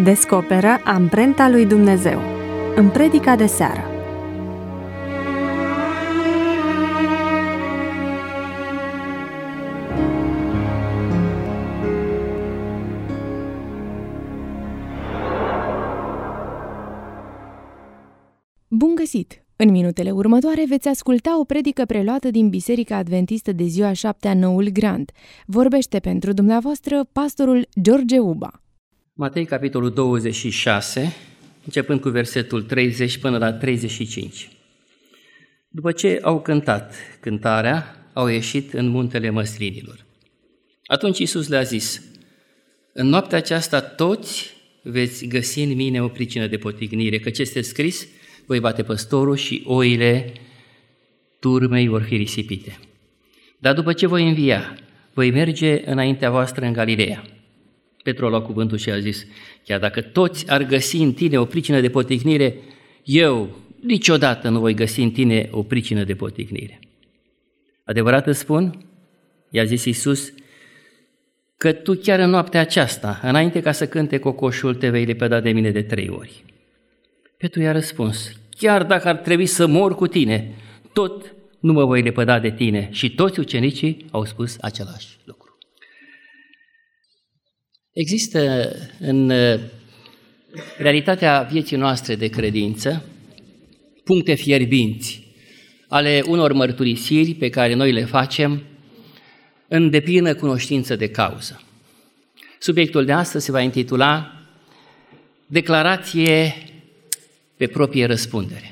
Descoperă amprenta lui Dumnezeu în predica de seară. Bun găsit! În minutele următoare veți asculta o predică preluată din Biserica Adventistă de ziua 7-a Noul Grand. Vorbește pentru dumneavoastră pastorul George Uba. Matei, capitolul 26, începând cu versetul 30 până la 35. După ce au cântat cântarea, au ieșit în muntele Măslinilor. Atunci Iisus le-a zis: în noaptea aceasta toți veți găsi în mine o pricină de potignire, căci este scris: voi bate păstorul și oile turmei vor fi risipite. Dar după ce voi învia, voi merge înaintea voastră în Galileea. Petru a luat cuvântul și a zis: chiar dacă toți ar găsi în tine o pricină de potignire, eu niciodată nu voi găsi în tine o pricină de potignire. Adevărat îți spun, i-a zis Iisus, că tu chiar în noaptea aceasta, înainte ca să cânte cocoșul, te vei lepăda de mine de 3 ori. Petru i-a răspuns: chiar dacă ar trebui să mor cu tine, tot nu mă voi lepăda de tine. Și toți ucenicii au spus același lucru. Există în realitatea vieții noastre de credință puncte fierbinți ale unor mărturisiri pe care noi le facem în deplină cunoștință de cauză. Subiectul de astăzi se va intitula Declarație pe proprie răspundere.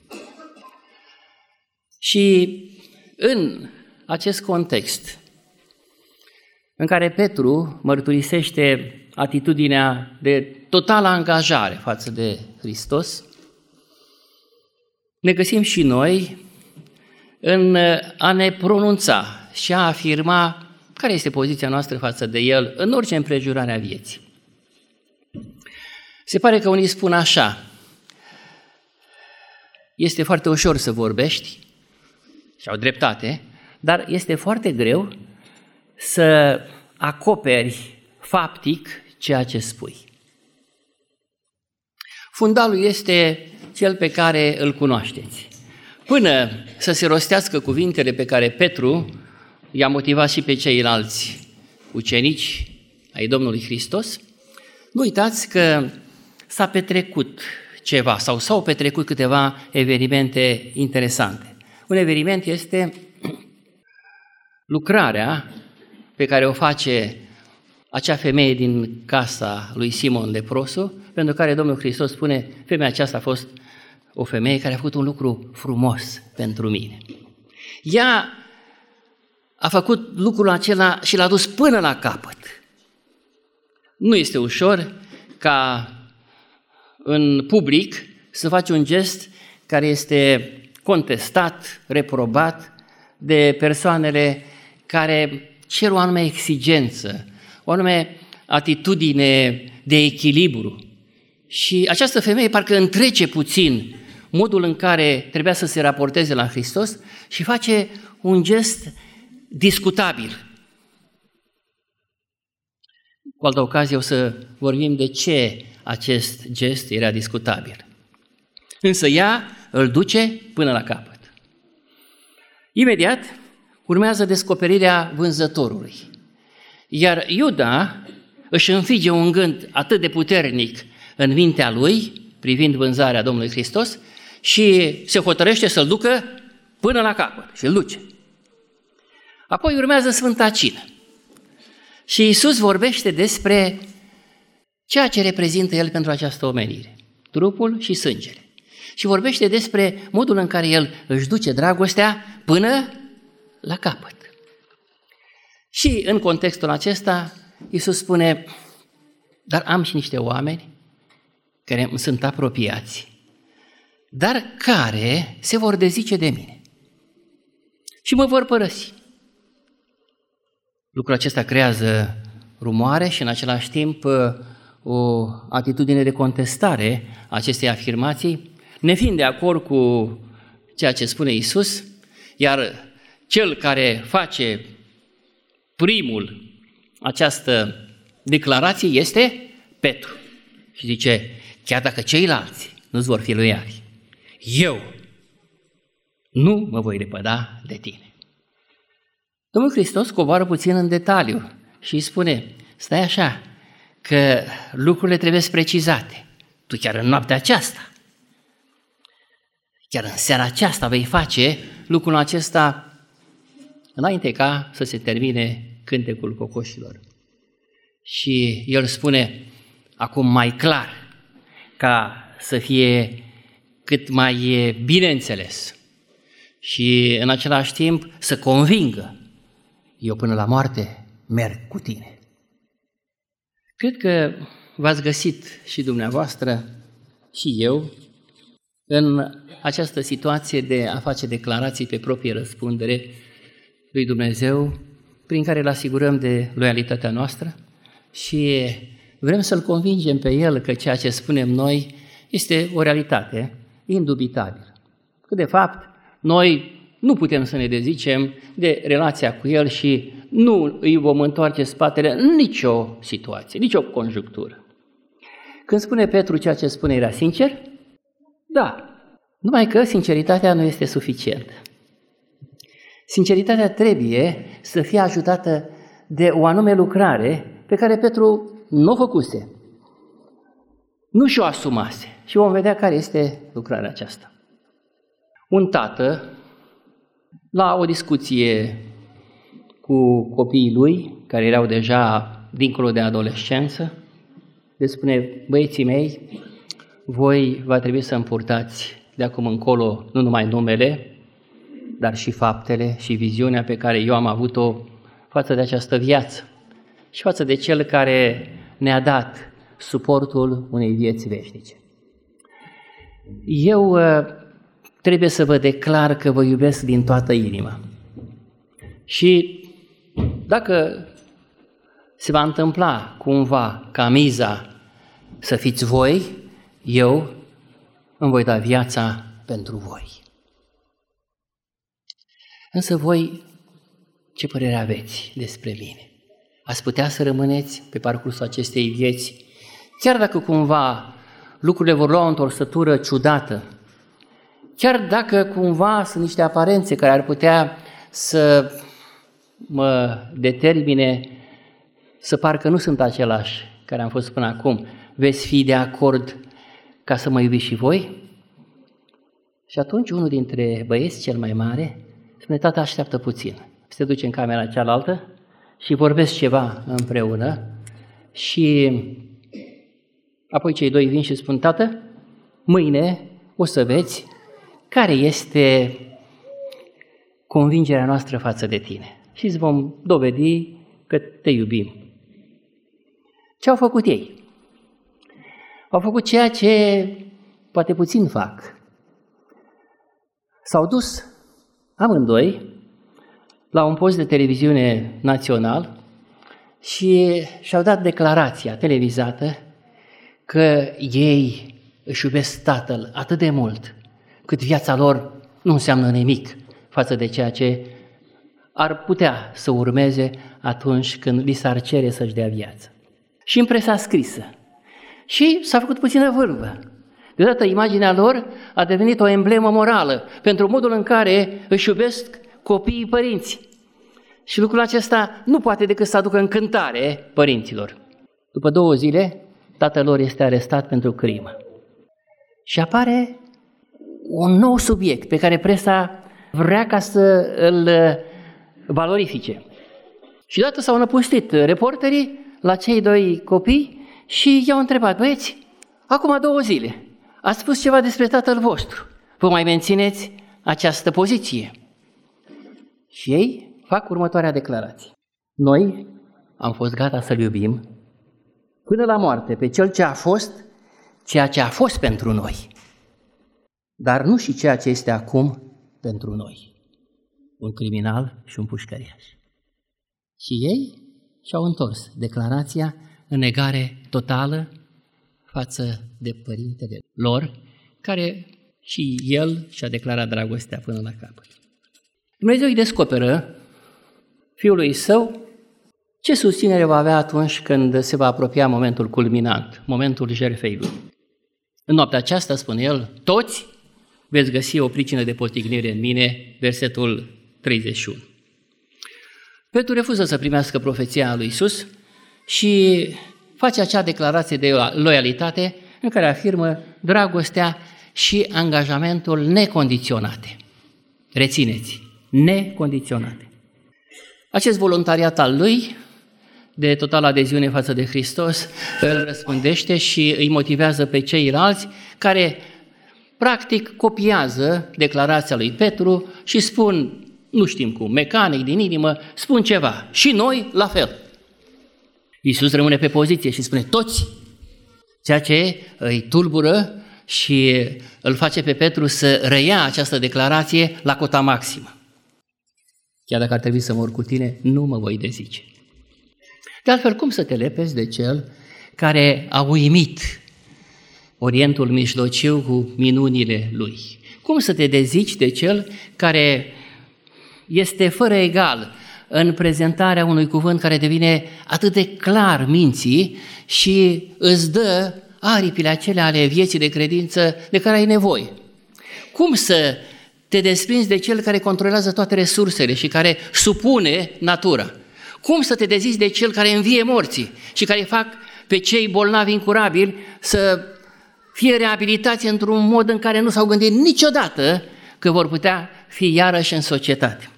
Și în acest context în care Petru mărturisește atitudinea de totală angajare față de Hristos, ne găsim și noi în a ne pronunța și a afirma care este poziția noastră față de El în orice împrejurare a vieții. Se pare că unii spun așa: este foarte ușor să vorbești, și au dreptate, dar este foarte greu să acoperi faptic ceea ce spui. Fundalul este cel pe care îl cunoașteți. Până să se rostească cuvintele pe care Petru i-a motivat și pe ceilalți ucenici ai Domnului Hristos, nu uitați că s-a petrecut ceva sau s-au petrecut câteva evenimente interesante. Un eveniment este lucrarea pe care o face acea femeie din casa lui Simon leprosul, pentru care Domnul Hristos spune: femeia aceasta a fost o femeie care a făcut un lucru frumos pentru mine. Ea a făcut lucrul acela și l-a dus până la capăt. Nu este ușor ca în public să faci un gest care este contestat, reprobat de persoanele care cer o anume exigență, o anume atitudine de echilibru. Și această femeie parcă întrece puțin modul în care trebuia să se raporteze la Hristos și face un gest discutabil. Cu altă ocazie o să vorbim de ce acest gest era discutabil. Însă ea îl duce până la capăt. Imediat urmează descoperirea vânzătorului. Iar Iuda își înfige un gând atât de puternic în mintea lui, privind vânzarea Domnului Hristos, și se hotărăște să-l ducă până la capăt și îl duce. Apoi urmează Sfânta Cină. Și Iisus vorbește despre ceea ce reprezintă El pentru această omenire, trupul și sângele. Și vorbește despre modul în care El își duce dragostea până la capăt. Și în contextul acesta, Iisus spune: dar am și niște oameni care îmi sunt apropiați, dar care se vor dezice de mine și mă vor părăsi. Lucrul acesta creează rumoare și în același timp o atitudine de contestare a acestei afirmații, nefiind de acord cu ceea ce spune Iisus, iar cel care face primul această declarație este Petru. Și zice, chiar dacă ceilalți nu-ți vor fi loiali, eu nu mă voi lepăda de tine. Domnul Hristos coboară puțin în detaliu și îi spune, stai așa, că lucrurile trebuie precizate. Tu chiar în noaptea aceasta, chiar în seara aceasta vei face lucrul acesta înainte ca să se termine cântecul cocoșilor. Și el spune acum mai clar, ca să fie cât mai bine înțeles și în același timp să convingă, eu până la moarte merg cu tine. Cred că v-ați găsit și dumneavoastră și eu în această situație de a face declarații pe proprie răspundere lui Dumnezeu, prin care îl asigurăm de loialitatea noastră și vrem să-L convingem pe El că ceea ce spunem noi este o realitate indubitabilă. Că de fapt noi nu putem să ne dezicem de relația cu El și nu îi vom întoarce spatele în nicio situație, nicio conjunctură. Când spune Petru ceea ce spune era sincer? Da, numai că sinceritatea nu este suficientă. Sinceritatea trebuie să fie ajutată de o anume lucrare pe care Petru nu o făcuse, nu și-o asumase. Și vom vedea care este lucrarea aceasta. Un tată, la o discuție cu copiii lui, care erau deja dincolo de adolescență, le spune, băieții mei, voi va trebui să îmi purtați de acum încolo nu numai numele, dar și faptele și viziunea pe care eu am avut-o față de această viață și față de Cel care ne-a dat suportul unei vieți veșnice. Eu trebuie să vă declar că vă iubesc din toată inima. Și dacă se va întâmpla cumva ca miza să fiți voi, eu îmi voi da viața pentru voi. Însă voi, ce părere aveți despre mine? Ați putea să rămâneți pe parcursul acestei vieți, chiar dacă cumva lucrurile vor lua o întorsătură ciudată, chiar dacă cumva sunt niște aparențe care ar putea să mă determine să parcă nu sunt același care am fost până acum, veți fi de acord ca să mă iubiți și voi? Și atunci unul dintre băieți, cel mai mare, spune, tată, așteaptă puțin. Se duce în camera cealaltă și vorbesc ceva împreună și apoi cei doi vin și spun, tată, mâine o să vezi care este convingerea noastră față de tine și îți vom dovedi că te iubim. Ce au făcut ei? Au făcut ceea ce poate puțin fac. S-au dus amândoi la un post de televiziune național și și-au dat declarația televizată că ei își iubesc Tatăl atât de mult, cât viața lor nu înseamnă nimic față de ceea ce ar putea să urmeze atunci când li s-ar cere să-și dea viață. Și în presa scrisă. Și s-a făcut puțină vârvă. Deodată imaginea lor a devenit o emblemă morală pentru modul în care își iubesc copiii părinți. Și lucrul acesta nu poate decât să aducă încântare părinților. După 2 zile, tatăl lor este arestat pentru crimă. Și apare un nou subiect pe care presa vrea ca să îl valorifice. Și deodată s-au năpustit reporterii la cei 2 copii și i-au întrebat, băieți, acum 2 zile, ați spus ceva despre tatăl vostru, vă mai mențineți această poziție? Și ei fac următoarea declarație. Noi am fost gata să-L iubim până la moarte pe Cel ce a fost ceea ce a fost pentru noi, dar nu și ceea ce este acum pentru noi, un criminal și un pușcăriaș. Și ei și-au întors declarația în negare totală față de părintele lor, care și el și-a declarat dragostea până la capăt. Dumnezeu îi descoperă Fiului Său Ce susținere va avea atunci când se va apropia momentul culminant, momentul jertfei lui? În noaptea aceasta, spune el, toți veți găsi o pricină de potignire în mine, versetul 31. Petru refuză să primească profeția lui Iisus și face acea declarație de loialitate în care afirmă dragostea și angajamentul necondiționate. Rețineți, necondiționate. Acest voluntariat al lui, de totală adeziune față de Hristos, îl răspândește și îi motivează pe ceilalți care practic copiază declarația lui Petru și spun, nu știm cum, mecanic, din inimă, spun ceva. Și noi, la fel. Iisus rămâne pe poziție și spune toți, ceea ce îi tulbură și îl face pe Petru să reia această declarație la cota maximă. Chiar dacă ar trebui să mor cu tine, nu mă voi dezice. De altfel, cum să te lepezi de cel care a uimit Orientul Mijlociu cu minunile lui? Cum să te dezici de cel care este fără egal în prezentarea unui cuvânt care devine atât de clar minții și îți dă aripile acelea ale vieții de credință de care ai nevoie? Cum să te desprinzi de cel care controlează toate resursele și care supune natura? Cum să te dezici de cel care învie morții și care fac pe cei bolnavi incurabili să fie reabilitați într-un mod în care nu s-au gândit niciodată că vor putea fi iarăși în societate?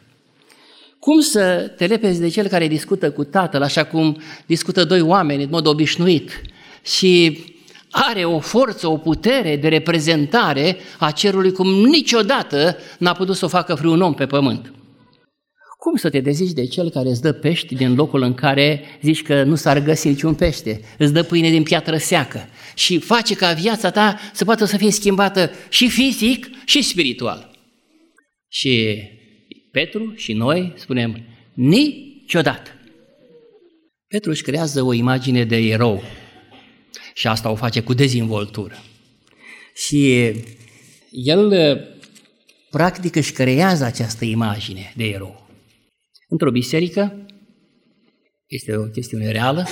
Cum să te lepezi de cel care discută cu Tatăl așa cum discută doi oameni în mod obișnuit și are o forță, o putere de reprezentare a cerului cum niciodată n-a putut să o facă vreun om pe pământ? Cum să te dezici de cel care îți dă pești din locul în care zici că nu s-ar găsi niciun pește, îți dă pâine din piatră seacă și face ca viața ta să poată să fie schimbată și fizic și spiritual? Și Petru și noi spunem niciodată. Petru își creează o imagine de erou și asta o face cu dezvoltură. Și el practic își creează această imagine de erou. Într-o biserică, este o chestiune reală,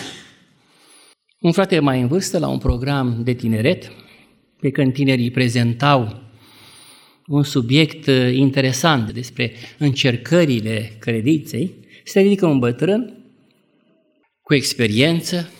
un frate mai în vârstă la un program de tineret, pe când tinerii prezentau un subiect interesant despre încercările credinței, se ridică un bătrân cu experiență,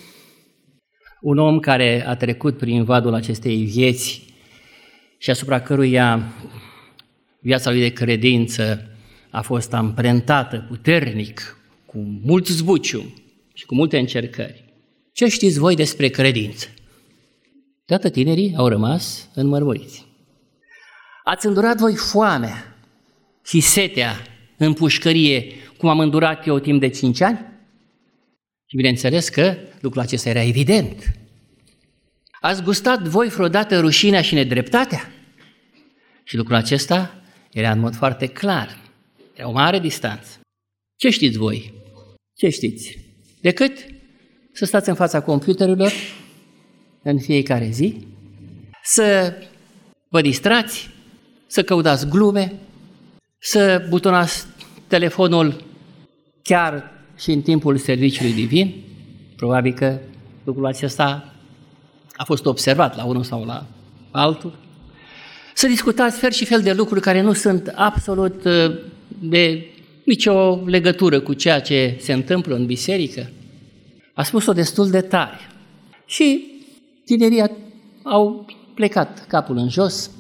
un om care a trecut prin vadul acestei vieți și asupra căruia viața lui de credință a fost amprentată puternic, cu mult zbucium și cu multe încercări. Ce știți voi despre credință? Toată tinerii au rămas înmărmuriți. Ați îndurat voi foamea și setea în pușcărie, cum am îndurat eu timp de 5 ani? Și bineînțeles că lucrul acesta era evident. Ați gustat voi vreodată rușinea și nedreptatea? Și lucrul acesta era în mod foarte clar. Era o mare distanță. Ce știți voi? Ce știți? Decât să stați în fața computerurilor în fiecare zi, să vă distrați, să căutați glume, să butonați telefonul chiar și în timpul serviciului divin. Probabil că lucrul acesta a fost observat la unul sau la altul. Să discutați fel și fel de lucruri care nu sunt absolut de nicio legătură cu ceea ce se întâmplă în biserică. A spus-o destul de tare. Și tinerii au plecat capul în jos.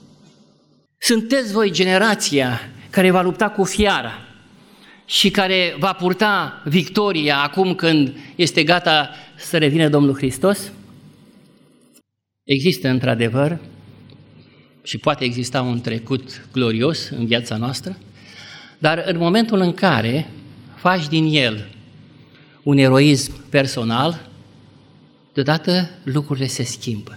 Sunteți voi generația care va lupta cu fiara și care va purta victoria acum când este gata să revină Domnul Hristos? Există într-adevăr și poate exista un trecut glorios în viața noastră, dar în momentul în care faci din el un eroism personal, deodată lucrurile se schimbă.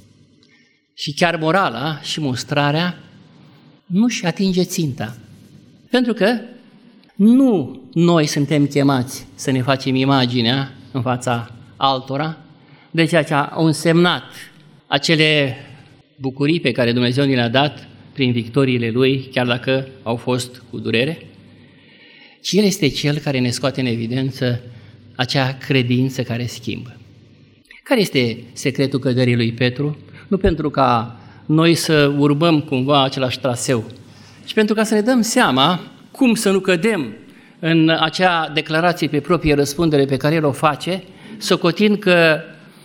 Și chiar morala și mustrarea nu-și atinge ținta. Pentru că nu noi suntem chemați să ne facem imaginea în fața altora de ceea ce au însemnat acele bucurii pe care Dumnezeu ni le-a dat prin victoriile Lui, chiar dacă au fost cu durere, ci El este Cel care ne scoate în evidență acea credință care schimbă. Care este secretul căderii lui Petru? Nu pentru ca noi să urmăm cumva același traseu, ci pentru ca să ne dăm seama cum să nu cădem în acea declarație pe proprie răspundere pe care el o face, socotind că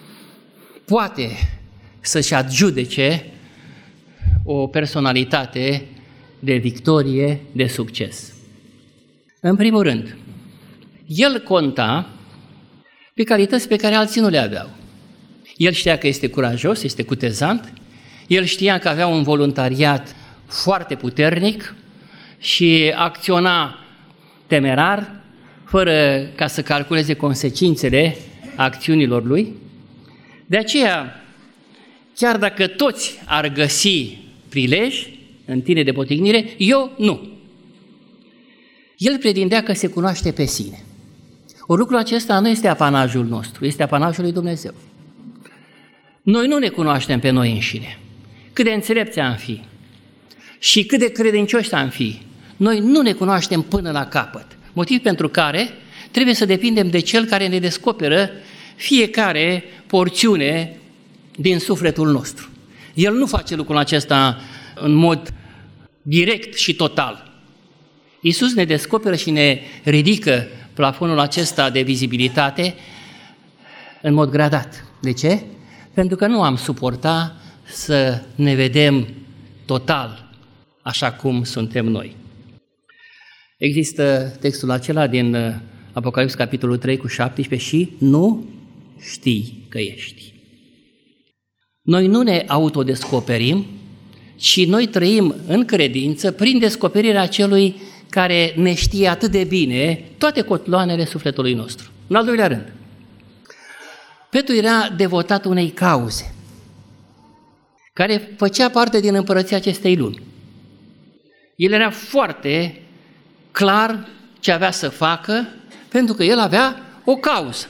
poate să-și adjudece o personalitate de victorie, de succes. În primul rând, el conta pe calități pe care alții nu le aveau. El știa că este curajos, este cutezant, el știa că avea un voluntariat foarte puternic și acționa temerar, fără ca să calculeze consecințele acțiunilor lui. De aceea, chiar dacă toți ar găsi prilej în tine de potignire, eu nu. El pretindea că se cunoaște pe sine. Lucrul acesta nu este apanajul nostru, este apanajul lui Dumnezeu. Noi nu ne cunoaștem pe noi înșine. Cât de înțelepți am fi și cât de credincioși am fi, noi nu ne cunoaștem până la capăt. Motiv pentru care trebuie să depindem de Cel care ne descoperă fiecare porțiune din sufletul nostru. El nu face lucrul acesta în mod direct și total. Iisus ne descoperă și ne ridică plafonul acesta de vizibilitate în mod gradat. De ce? Pentru că nu am suporta să ne vedem total așa cum suntem noi. Există textul acela din Apocalips, capitolul 3 cu 17, și nu știi că ești. Noi nu ne autodescoperim, ci noi trăim în credință prin descoperirea celui care ne știe atât de bine toate cotloanele sufletului nostru. În al doilea rând, Petru era devotat unei cauze care făcea parte din împărăția acestei lumi. El era foarte clar ce avea să facă, pentru că el avea o cauză.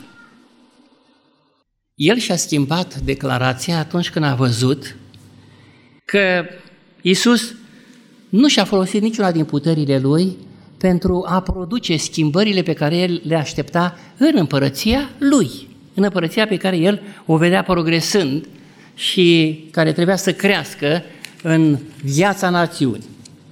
El și-a schimbat declarația atunci când a văzut că Iisus nu și-a folosit niciuna din puterile lui pentru a produce schimbările pe care el le aștepta în împărăția lui, în împărăția pe care el o vedea progresând și care trebuia să crească în viața națiunii.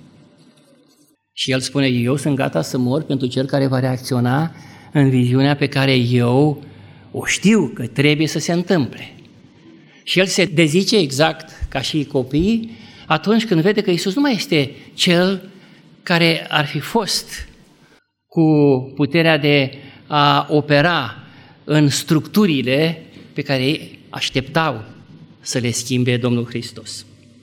Și el spune, eu sunt gata să mor pentru cel care va reacționa în viziunea pe care eu o știu că trebuie să se întâmple. Și el se dezice exact ca și copiii atunci când vede că Iisus nu mai este cel care ar fi fost cu puterea de a opera în structurile pe care ei așteptau să le schimbe Domnul Hristos.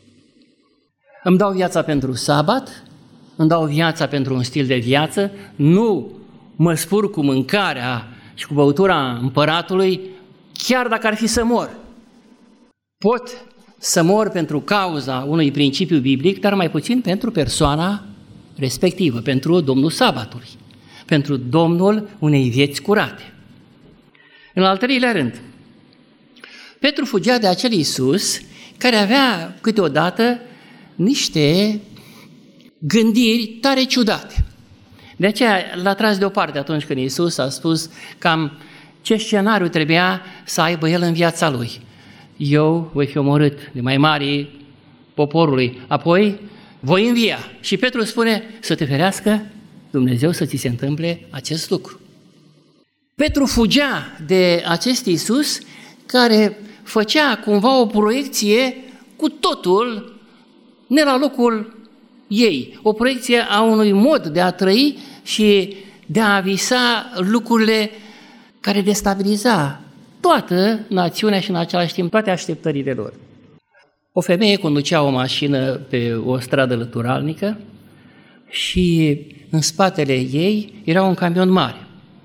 Îmi dau viața pentru sabat, îmi dau viața pentru un stil de viață, nu mă spur cu mâncarea și cu băutura împăratului, chiar dacă ar fi să mor. Pot să mor pentru cauza unui principiu biblic, dar mai puțin pentru persoana respectivă, pentru Domnul sabatului, pentru Domnul unei vieți curate. În al treilea rând, Petru fugea de acel Iisus care avea câteodată niște gândiri tare ciudate. De aceea l-a tras deoparte atunci când Iisus a spus cam ce scenariu trebuia să aibă el în viața lui. Eu voi fi omorât de mai mari poporului, apoi voi învia. Și Petru spune să te ferească Dumnezeu să ți se întâmple acest lucru. Petru fugea de acest Iisus care făcea cumva o proiecție cu totul ne la locul ei, o proiecție a unui mod de a trăi și de a visa lucrurile care destabiliza toată națiunea și în același timp toate așteptările lor. O femeie conducea o mașină pe o stradă lăturalnică și în spatele ei era un camion mare.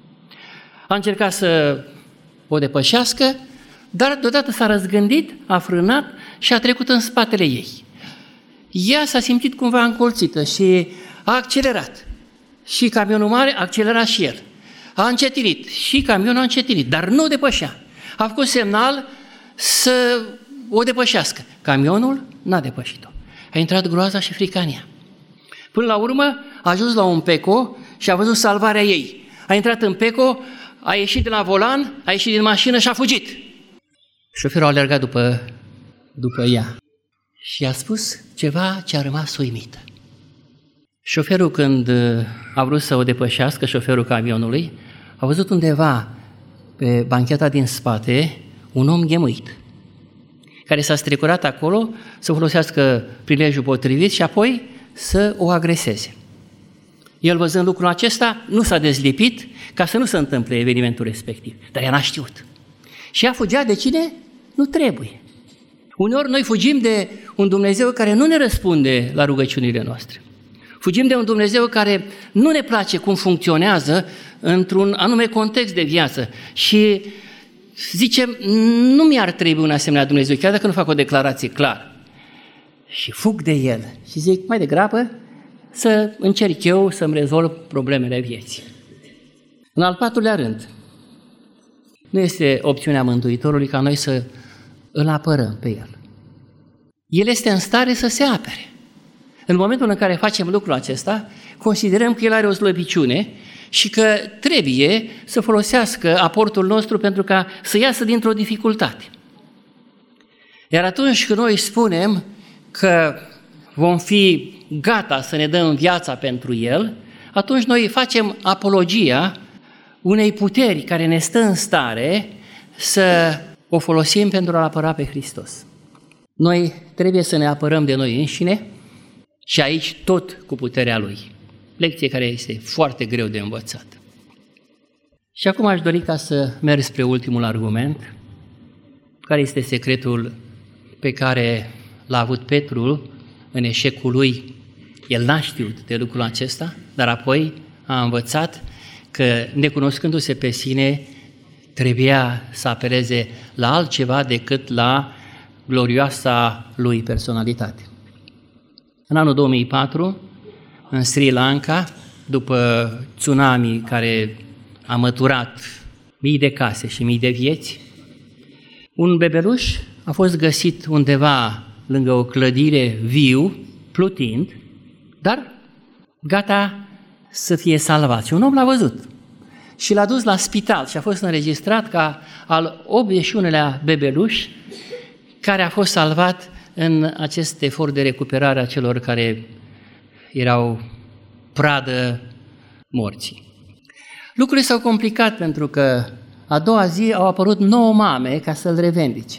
A încercat să o depășească, dar deodată s-a răzgândit, a frânat și a trecut în spatele ei. Ea s-a simțit cumva încolțită și a accelerat. Și camionul mare a accelerat și el. A încetinit și camionul a încetinit, dar nu o depășea. A făcut semnal să o depășească. Camionul n-a depășit-o. A intrat groaza și frica în ea. Până la urmă a ajuns la un peco și a văzut salvarea ei. A intrat în peco, a ieșit de la volan, a ieșit din mașină și a fugit. Șoferul a alergat după ea și a spus ceva ce a rămas uimită. Șoferul, când a vrut să o depășească, șoferul camionului, a văzut undeva pe bancheta din spate un om ghemuit, care s-a strecurat acolo să folosească prilejul potrivit și apoi să o agreseze. El, văzând lucrul acesta, nu s-a dezlipit ca să nu se întâmple evenimentul respectiv, dar ea n-a știut. Și ea fugea de cine? Nu trebuie. Uneori noi fugim de un Dumnezeu care nu ne răspunde la rugăciunile noastre. Fugim de un Dumnezeu care nu ne place cum funcționează într-un anume context de viață și zicem, nu mi-ar trebui un asemenea Dumnezeu, chiar dacă nu fac o declarație clară. Și fug de El și zic, mai degrabă, să încerc eu să-mi rezolv problemele vieții. În al patrulea rând, nu este opțiunea Mântuitorului ca noi să îl apărăm pe El. El este în stare să se apere. În momentul în care facem lucrul acesta, considerăm că El are o slăbiciune și că trebuie să folosească aportul nostru pentru ca să iasă dintr-o dificultate. Iar atunci când noi spunem că vom fi gata să ne dăm viața pentru El, atunci noi facem apologia unei puteri care ne stă în stare să o folosim pentru a apăra pe Hristos. Noi trebuie să ne apărăm de noi înșine și aici tot cu puterea Lui. Lecție care este foarte greu de învățat. Și acum aș dori ca să merg spre ultimul argument, care este secretul pe care l-a avut Petru în eșecul lui. El n-a știut de lucrul acesta, dar apoi a învățat că, necunoscându-se pe sine, trebuia să apeleze la altceva decât la glorioasa lui personalitate. În anul 2004, în Sri Lanka, după tsunami care a măturat mii de case și mii de vieți, un bebeluș a fost găsit undeva lângă o clădire viu, plutind, dar gata să fie salvat. Și un om l-a văzut și l-a dus la spital și a fost înregistrat ca al 81-lea bebeluș care a fost salvat în acest efort de recuperare a celor care erau pradă morții. Lucrurile s-au complicat pentru că a doua zi au apărut 9 mame ca să-l revendice.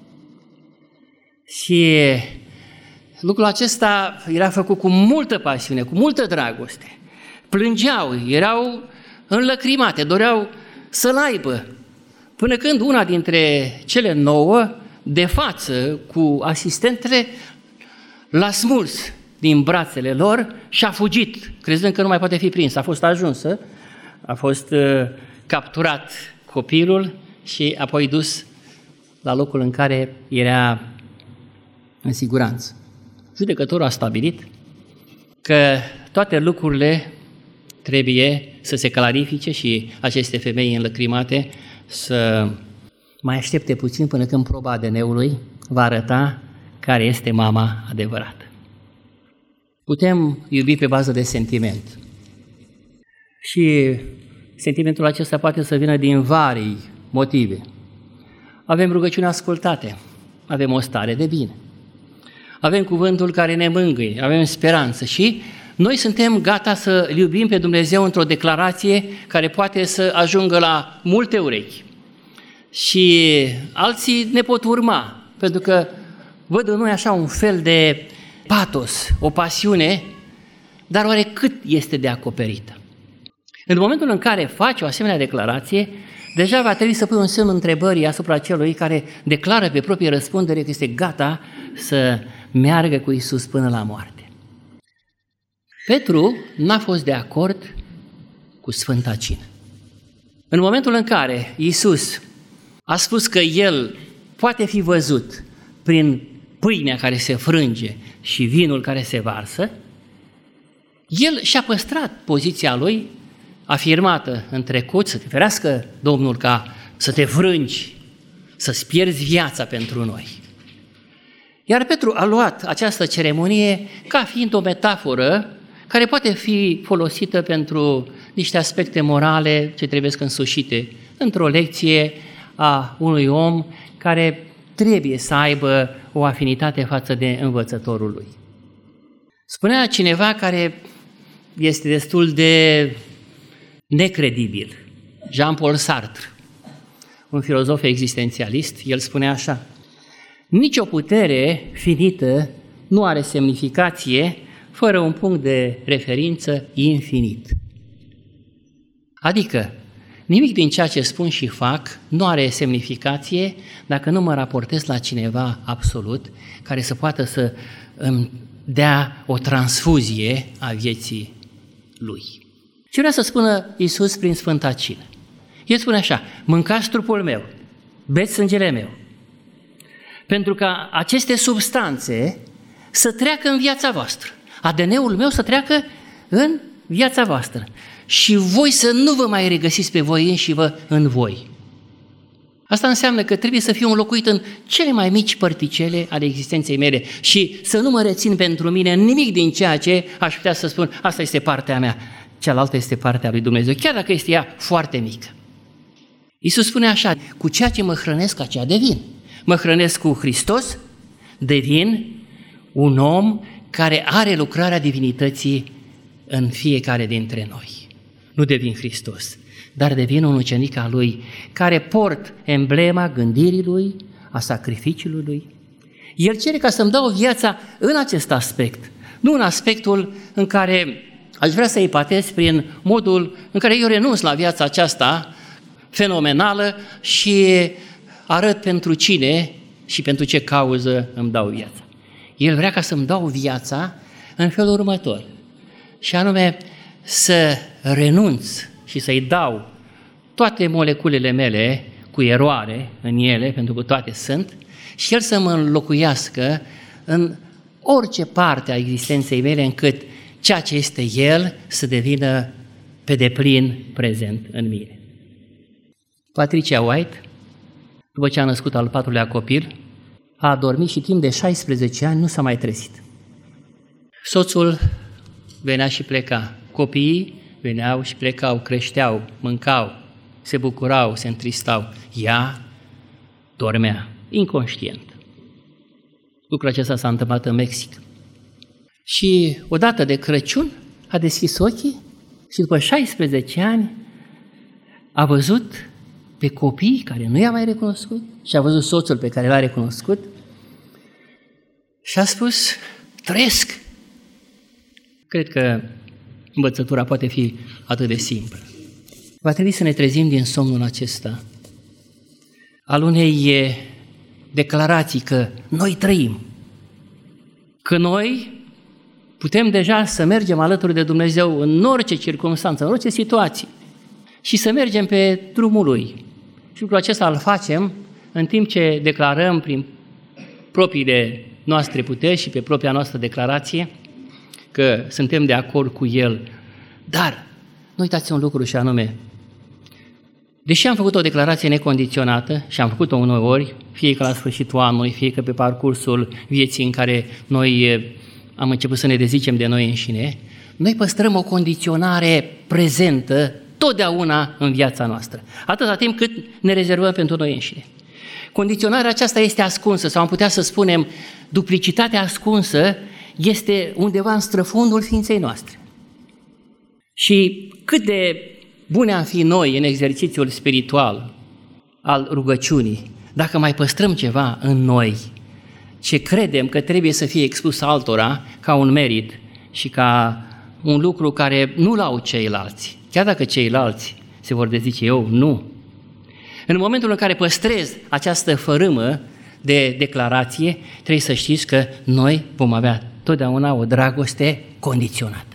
Și lucrul acesta era făcut cu multă pasiune, cu multă dragoste. Plângeau, erau înlăcrimate, doreau să-l aibă. Până când una dintre cele 9, de față cu asistentele, l-a smuls din brațele lor și a fugit, crezând că nu mai poate fi prins. A fost ajunsă, a fost capturat copilul și apoi dus la locul în care era în siguranță. Judecătorul a stabilit că toate lucrurile trebuie să se clarifice și aceste femei înlăcrimate să mai aștepte puțin până când proba ADN-ului va arăta care este mama adevărată. Putem iubi pe bază de sentiment. Și sentimentul acesta poate să vină din vari motive. Avem rugăciuni ascultate, avem o stare de bine, avem cuvântul care ne mângâie, avem speranță și noi suntem gata să iubim pe Dumnezeu într-o declarație care poate să ajungă la multe urechi. Și alții ne pot urma, pentru că văd în noi așa un fel de patos, o pasiune, dar oare cât este de acoperită? În momentul în care faci o asemenea declarație, deja va trebui să pui un semn întrebării asupra celui care declară pe proprie răspundere că este gata să meargă cu Iisus până la moarte. Petru n-a fost de acord cu Sfânta Cină. În momentul în care Iisus a spus că El poate fi văzut prin pâinea care se frânge și vinul care se varsă, El și-a păstrat poziția Lui afirmată în trecut, să te ferească Domnul ca să te frângi, să-ți pierzi viața pentru noi. Iar Petru a luat această ceremonie ca fiind o metaforă care poate fi folosită pentru niște aspecte morale ce trebuie însușite într-o lecție a unui om care trebuie să aibă o afinitate față de învățătorul lui. Spunea cineva care este destul de necredibil, Jean-Paul Sartre, un filozof existențialist, el spunea așa: nici o putere finită nu are semnificație fără un punct de referință infinit. Adică, nimic din ceea ce spun și fac nu are semnificație dacă nu mă raportez la cineva absolut care să poată să îmi dea o transfuzie a vieții lui. Ce vrea să spună Iisus prin Sfânta Cină? El spune așa: mâncați trupul meu, beți sângele meu, pentru ca aceste substanțe să treacă în viața voastră, ADN-ul meu să treacă în viața voastră și voi să nu vă mai regăsiți pe voi înșivă în voi. Asta înseamnă că trebuie să fiu înlocuit în cele mai mici părticele ale existenței mele și să nu mă rețin pentru mine nimic din ceea ce aș putea să spun, asta este partea mea, cealaltă este partea lui Dumnezeu, chiar dacă este ea foarte mică. Iisus spune așa: cu ceea ce mă hrănesc, aceea devin. Mă hrănesc cu Hristos, devin un om care are lucrarea divinității în fiecare dintre noi. Nu devin Hristos, dar devin un ucenic al Lui, care port emblema gândirii Lui, a sacrificiului Lui. El cere ca să-mi dau viața în acest aspect, nu în aspectul în care aș vrea să ipatez prin modul în care eu renunț la viața aceasta fenomenală și arăt pentru cine și pentru ce cauză îmi dau viața. El vrea ca să-mi dau viața în felul următor, și anume să renunț și să-i dau toate moleculele mele cu eroare în ele, pentru că toate sunt, și El să mă înlocuiască în orice parte a existenței mele, încât ceea ce este El să devină pe deplin prezent în mine. Patricia White, după ce a născut al 4-lea copil, a adormit și timp de 16 ani nu s-a mai trezit. Soțul venea și pleca, copiii veneau și plecau, creșteau, mâncau, se bucurau, se întristau. Ea dormea, inconștient. Lucrul acesta s-a întâmplat în Mexic. Și odată de Crăciun a deschis ochii și după 16 ani a văzut pe copiii care nu i-a mai recunoscut și a văzut soțul pe care l-a recunoscut și a spus: trăiesc. Cred că învățătura poate fi atât de simplă. Va trebui să ne trezim din somnul acesta al unei declarații că noi trăim, că noi putem deja să mergem alături de Dumnezeu în orice circunstanță, în orice situație și să mergem pe drumul Lui. Și lucrul acesta îl facem în timp ce declarăm prin propriile noastre puteri și pe propria noastră declarație că suntem de acord cu El. Dar nu uitați un lucru, și anume, deși am făcut o declarație necondiționată și am făcut-o uneori, fie că la sfârșitul anului, fie că pe parcursul vieții în care noi am început să ne dezicem de noi înșine, noi păstrăm o condiționare prezentă totdeauna în viața noastră, atâta timp cât ne rezervăm pentru noi înșine. Condiționarea aceasta este ascunsă, sau am putea să spunem, duplicitatea ascunsă este undeva în străfundul ființei noastre. Și cât de bune am fi noi în exercițiul spiritual al rugăciunii, dacă mai păstrăm ceva în noi, ce credem că trebuie să fie expus altora ca un merit și ca un lucru care nu-l au ceilalți, chiar dacă ceilalți se vor dezice, eu nu. În momentul în care păstrez această fărâmă de declarație, trebuie să știți că noi vom avea totdeauna o dragoste condiționată.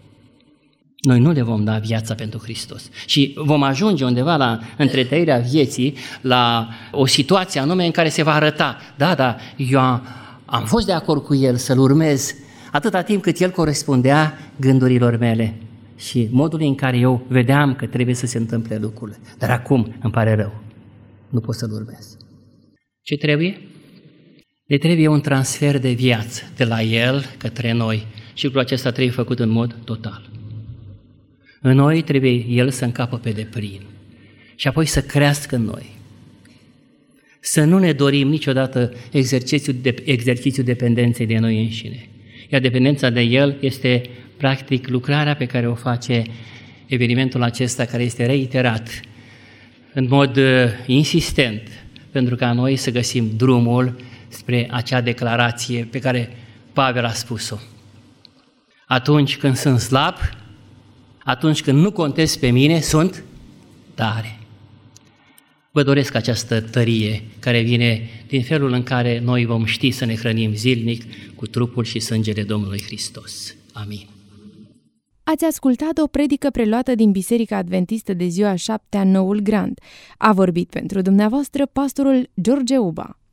Noi nu le vom da viața pentru Hristos și vom ajunge undeva la întretăirea vieții, la o situație anume în care se va arăta, da, eu am fost de acord cu El să-L urmez atâta timp cât El corespundea gândurilor mele și modul în care eu vedeam că trebuie să se întâmple lucrurile. Dar acum îmi pare rău, nu pot să-L urmez. Ce trebuie? Ne trebuie un transfer de viață de la El către noi și lucrul acesta trebuie făcut în mod total. În noi trebuie El să încapă pe deplin și apoi să crească în noi. Să nu ne dorim niciodată exercițiul dependenței de noi înșine. Iar dependența de El este practic lucrarea pe care o face evenimentul acesta, care este reiterat în mod insistent, pentru ca noi să găsim drumul spre acea declarație pe care Pavel a spus-o. Atunci când sunt slab, atunci când nu contez pe mine, sunt tare. Vă doresc această tărie care vine din felul în care noi vom ști să ne hrănim zilnic cu trupul și sângele Domnului Hristos. Amin. Ați ascultat o predică preluată din Biserica Adventistă de ziua 7-a Noul Grand. A vorbit pentru dumneavoastră pastorul George Uba.